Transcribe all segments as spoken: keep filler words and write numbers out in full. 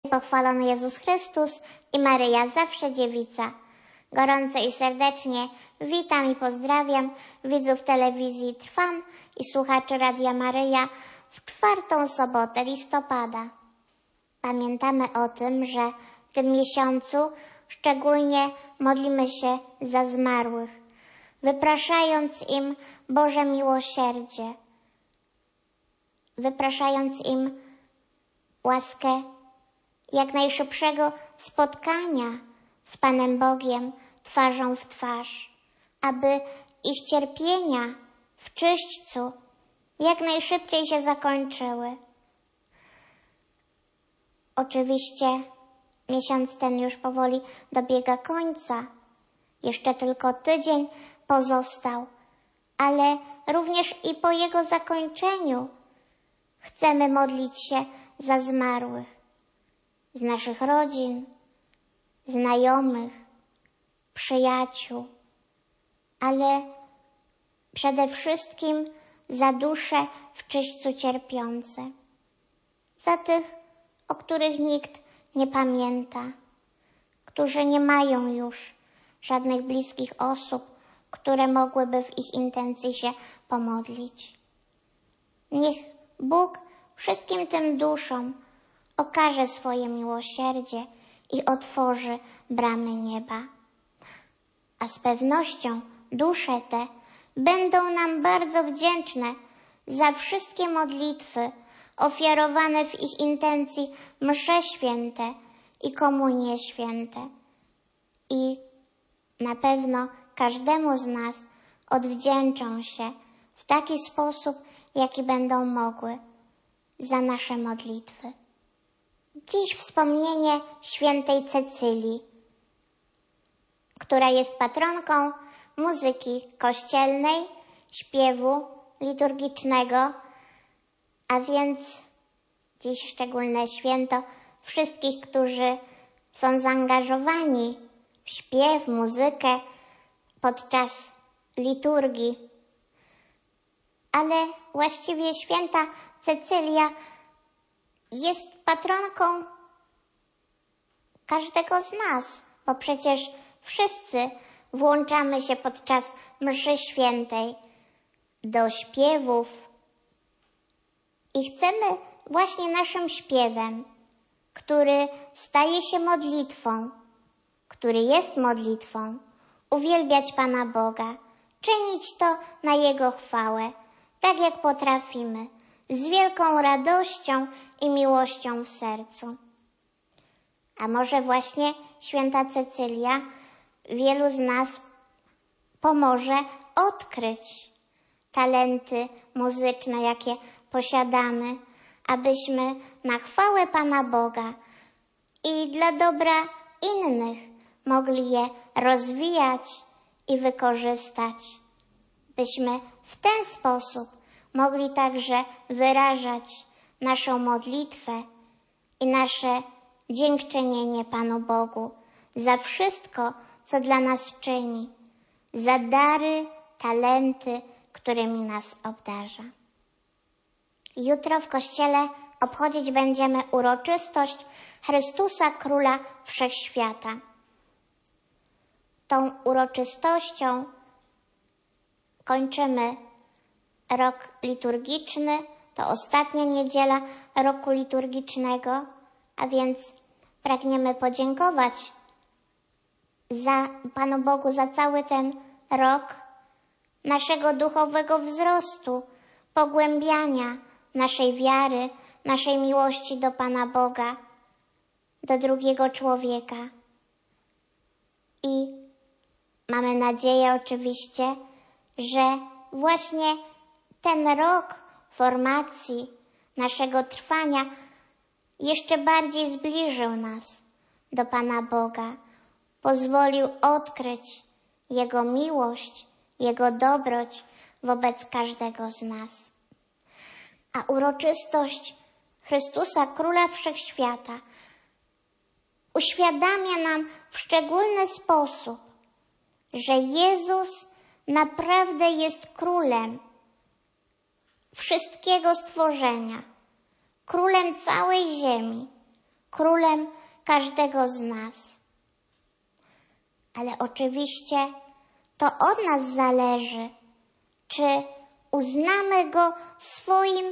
Pochwalony Jezus Chrystus i Maryja, zawsze dziewica. Gorąco i serdecznie witam i pozdrawiam widzów telewizji Trwam i słuchaczy Radia Maryja w czwartą sobotę listopada. Pamiętamy o tym, że w tym miesiącu szczególnie modlimy się za zmarłych, wypraszając im Boże miłosierdzie, wypraszając im łaskę jak najszybszego spotkania z Panem Bogiem twarzą w twarz, aby ich cierpienia w czyśćcu jak najszybciej się zakończyły. Oczywiście miesiąc ten już powoli dobiega końca. Jeszcze tylko tydzień pozostał, ale również i po jego zakończeniu chcemy modlić się za zmarłych z naszych rodzin, znajomych, przyjaciół, ale przede wszystkim za dusze w czyśćcu cierpiące, za tych, o których nikt nie pamięta, którzy nie mają już żadnych bliskich osób, które mogłyby w ich intencji się pomodlić. Niech Bóg wszystkim tym duszom okaże swoje miłosierdzie i otworzy bramy nieba. A z pewnością dusze te będą nam bardzo wdzięczne za wszystkie modlitwy ofiarowane w ich intencji msze święte i komunie święte. I na pewno każdemu z nas odwdzięczą się w taki sposób, jaki będą mogły za nasze modlitwy. Dziś wspomnienie świętej Cecylii, która jest patronką muzyki kościelnej, śpiewu liturgicznego, a więc dziś szczególne święto wszystkich, którzy są zaangażowani w śpiew, muzykę podczas liturgii. Ale właściwie święta Cecylia jest patronką każdego z nas, bo przecież wszyscy włączamy się podczas mszy świętej do śpiewów i chcemy właśnie naszym śpiewem, który staje się modlitwą, który jest modlitwą, uwielbiać Pana Boga, czynić to na Jego chwałę, tak jak potrafimy, z wielką radością i miłością w sercu. A może właśnie święta Cecylia wielu z nas pomoże odkryć talenty muzyczne, jakie posiadamy, abyśmy na chwałę Pana Boga i dla dobra innych mogli je rozwijać i wykorzystać, byśmy w ten sposób mogli także wyrażać naszą modlitwę i nasze dziękczynienie Panu Bogu za wszystko, co dla nas czyni, za dary, talenty, którymi nas obdarza. Jutro w Kościele obchodzić będziemy uroczystość Chrystusa Króla Wszechświata. Tą uroczystością kończymy rok liturgiczny, to ostatnia niedziela roku liturgicznego, a więc pragniemy podziękować za Panu Bogu za cały ten rok naszego duchowego wzrostu, pogłębiania naszej wiary, naszej miłości do Pana Boga, do drugiego człowieka. I mamy nadzieję oczywiście, że właśnie ten rok formacji naszego trwania jeszcze bardziej zbliżył nas do Pana Boga, pozwolił odkryć Jego miłość, Jego dobroć wobec każdego z nas. A uroczystość Chrystusa Króla Wszechświata uświadamia nam w szczególny sposób, że Jezus naprawdę jest królem wszystkiego stworzenia, królem całej ziemi, królem każdego z nas. Ale oczywiście to od nas zależy, czy uznamy Go swoim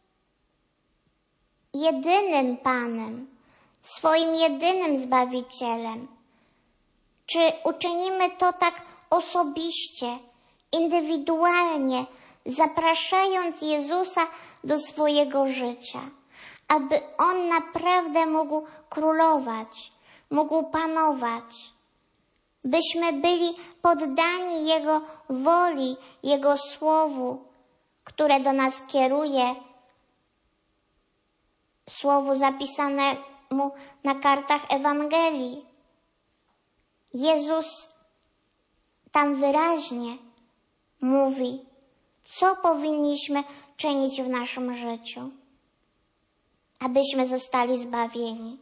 jedynym Panem, swoim jedynym Zbawicielem. Czy uczynimy to tak osobiście, indywidualnie, zapraszając Jezusa do swojego życia, aby On naprawdę mógł królować, mógł panować, byśmy byli poddani Jego woli, Jego słowu, które do nas kieruje, słowu zapisanemu na kartach Ewangelii. Jezus tam wyraźnie mówi, co powinniśmy czynić w naszym życiu, abyśmy zostali zbawieni.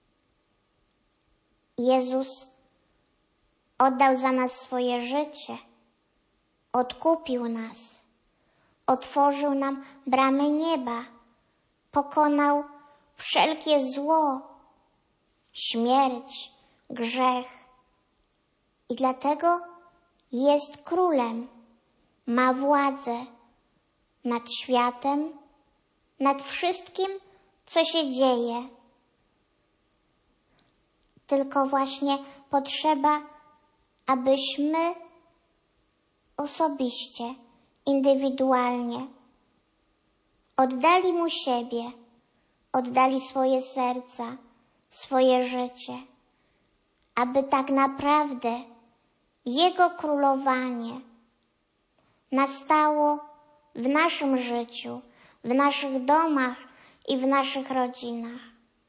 Jezus oddał za nas swoje życie, odkupił nas, otworzył nam bramy nieba, pokonał wszelkie zło, śmierć, grzech. I dlatego jest królem, ma władzę nad światem, nad wszystkim, co się dzieje. Tylko właśnie potrzeba, abyśmy osobiście, indywidualnie oddali Mu siebie, oddali swoje serca, swoje życie, aby tak naprawdę Jego królowanie nastało w naszym życiu, w naszych domach i w naszych rodzinach.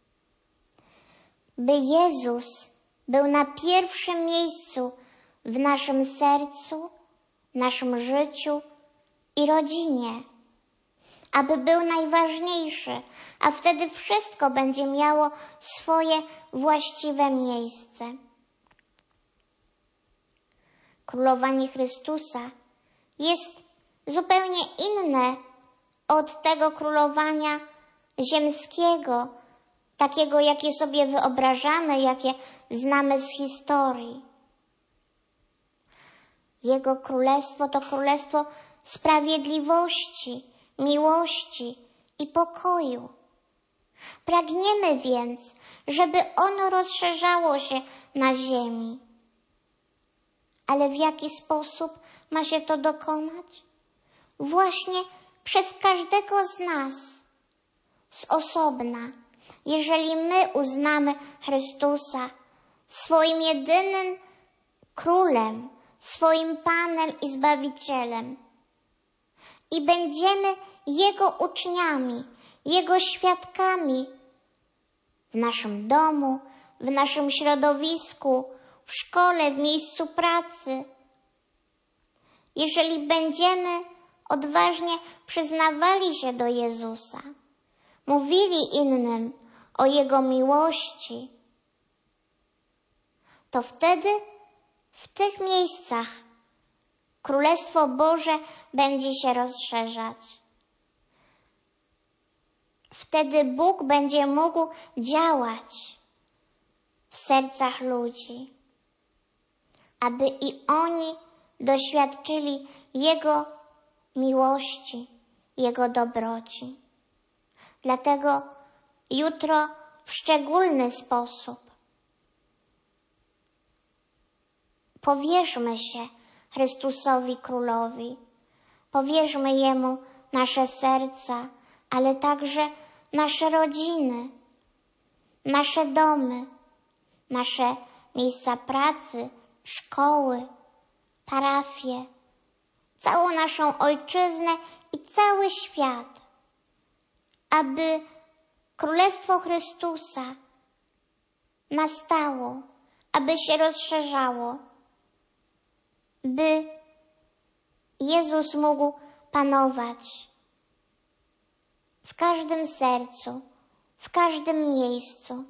By Jezus był na pierwszym miejscu w naszym sercu, naszym życiu i rodzinie. Aby był najważniejszy, a wtedy wszystko będzie miało swoje właściwe miejsce. Królowanie Chrystusa jest zupełnie inne od tego królowania ziemskiego, takiego, jakie sobie wyobrażamy, jakie znamy z historii. Jego królestwo to królestwo sprawiedliwości, miłości i pokoju. Pragniemy więc, żeby ono rozszerzało się na ziemi. Ale w jaki sposób ma się to dokonać? Właśnie przez każdego z nas, z osobna. Jeżeli my uznamy Chrystusa swoim jedynym królem, swoim Panem i Zbawicielem i będziemy Jego uczniami, Jego świadkami w naszym domu, w naszym środowisku, w szkole, w miejscu pracy. Jeżeli będziemy odważnie przyznawali się do Jezusa, mówili innym o Jego miłości, to wtedy w tych miejscach Królestwo Boże będzie się rozszerzać. Wtedy Bóg będzie mógł działać w sercach ludzi, aby i oni doświadczyli Jego miłości, Jego dobroci. Dlatego jutro w szczególny sposób powierzmy się Chrystusowi Królowi, powierzmy Jemu nasze serca, ale także nasze rodziny, nasze domy, nasze miejsca pracy, szkoły, parafie, całą naszą ojczyznę i cały świat, aby Królestwo Chrystusa nastało, aby się rozszerzało, by Jezus mógł panować w każdym sercu, w każdym miejscu,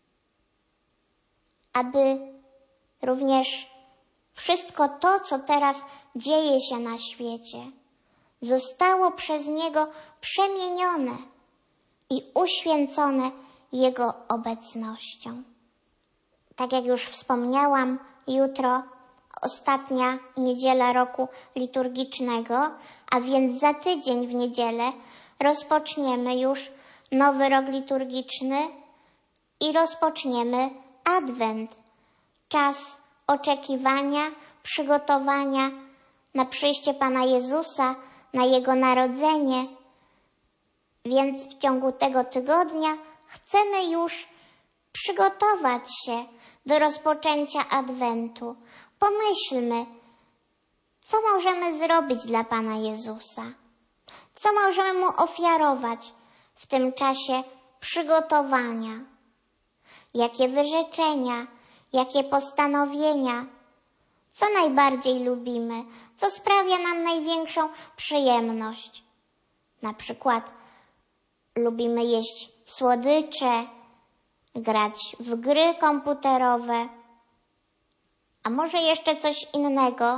aby również wszystko to, co teraz dzieje się na świecie, zostało przez Niego przemienione i uświęcone Jego obecnością. Tak jak już wspomniałam, jutro ostatnia niedziela roku liturgicznego, a więc za tydzień w niedzielę rozpoczniemy już nowy rok liturgiczny i rozpoczniemy Adwent. Czas oczekiwania, przygotowania na przyjście Pana Jezusa, na Jego narodzenie. Więc w ciągu tego tygodnia chcemy już przygotować się do rozpoczęcia Adwentu. Pomyślmy, co możemy zrobić dla Pana Jezusa, co możemy Mu ofiarować w tym czasie przygotowania, jakie wyrzeczenia, jakie postanowienia, co najbardziej lubimy, co sprawia nam największą przyjemność. Na przykład lubimy jeść słodycze, grać w gry komputerowe, a może jeszcze coś innego.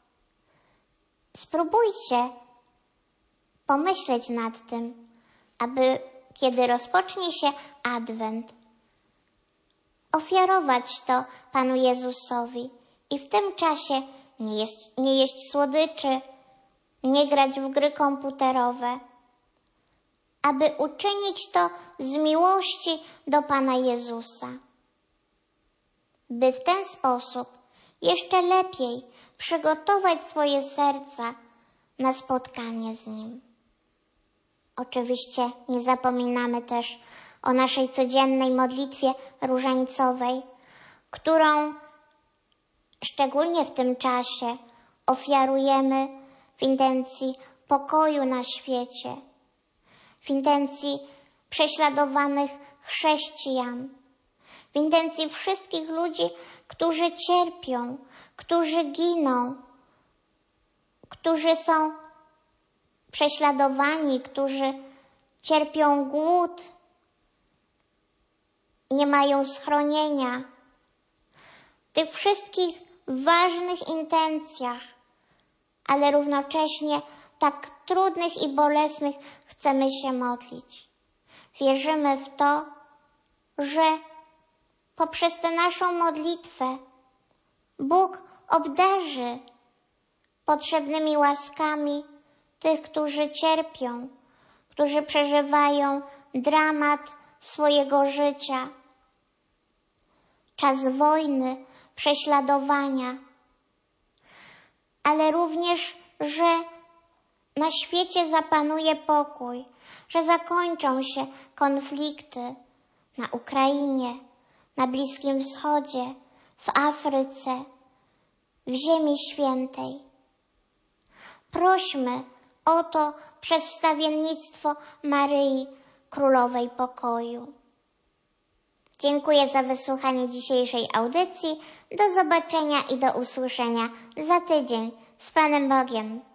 Spróbujcie pomyśleć nad tym, aby kiedy rozpocznie się Adwent, ofiarować to Panu Jezusowi i w tym czasie nie jeść, nie jeść słodyczy, nie grać w gry komputerowe, aby uczynić to z miłości do Pana Jezusa, by w ten sposób jeszcze lepiej przygotować swoje serca na spotkanie z Nim. Oczywiście nie zapominamy też o naszej codziennej modlitwie różańcowej, którą szczególnie w tym czasie ofiarujemy w intencji pokoju na świecie, w intencji prześladowanych chrześcijan, w intencji wszystkich ludzi, którzy cierpią, którzy giną, którzy są prześladowani, którzy cierpią głód, nie mają schronienia. W tych wszystkich ważnych intencjach, ale równocześnie tak trudnych i bolesnych chcemy się modlić. Wierzymy w to, że poprzez tę naszą modlitwę Bóg obdarzy potrzebnymi łaskami tych, którzy cierpią, którzy przeżywają dramat swojego życia. Czas wojny, prześladowania, ale również, że na świecie zapanuje pokój, że zakończą się konflikty na Ukrainie, na Bliskim Wschodzie, w Afryce, w Ziemi Świętej. Prośmy o to przez wstawiennictwo Maryi, Królowej Pokoju. Dziękuję za wysłuchanie dzisiejszej audycji. Do zobaczenia i do usłyszenia za tydzień. Z Panem Bogiem.